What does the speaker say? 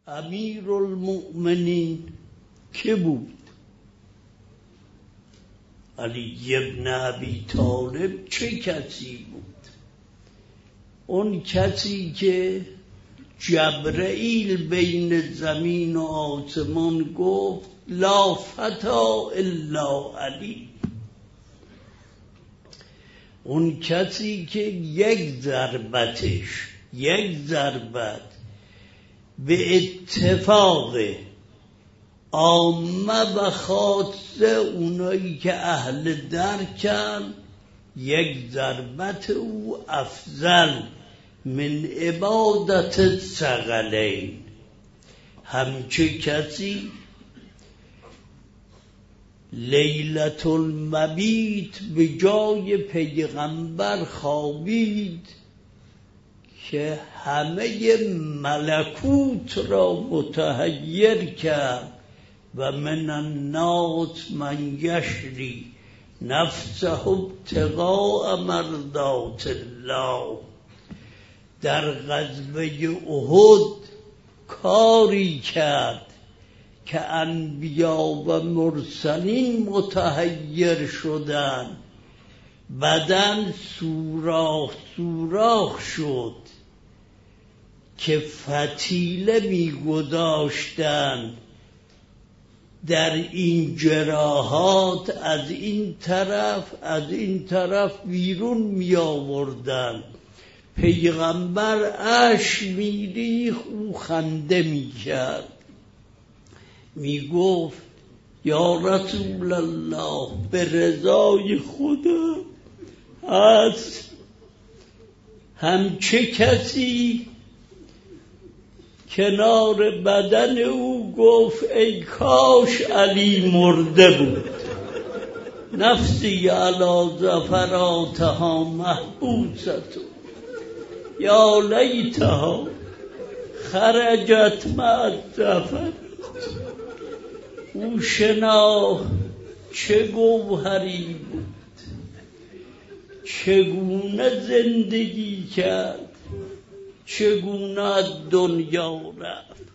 امیرالمؤمنین که بود؟ علی ابن ابی طالب چه کسی بود؟ اون کسی که جبرئیل بین زمین و آسمان گفت لا فتا الا علی. اون کسی که یک ضربت به اتفاق عامه و خاصه اونایی که اهل درکن، یک ضربت او افضل من عبادت ثقلین. همچه کسی لیلة المبیت به جای پیغمبر خوابید که همه ملکوت را متحیر کرد و من الناس من یشری نفسه ابتغاء مرضات الله. در غزوه احد کاری کرد که انبیا و مرسلین متحیر شدند، بدن سوراخ شد که فتیله می‌گذاشتند در این جراحات، از این طرف بیرون می آوردن. پیغمبر اشک می‌ریخت، او خنده می‌کرد، میگفت یا رسول الله به رضای خدا هست. همچه کسی کنار بدن او گفت ای کاش علی مرده بود. نفسی علی زفراتها محبوسة یا لیتها خرجت مع الزفر. او شناخت چه گوهری بود، چگونه زندگی کرد، چگونه از دنیا رفت.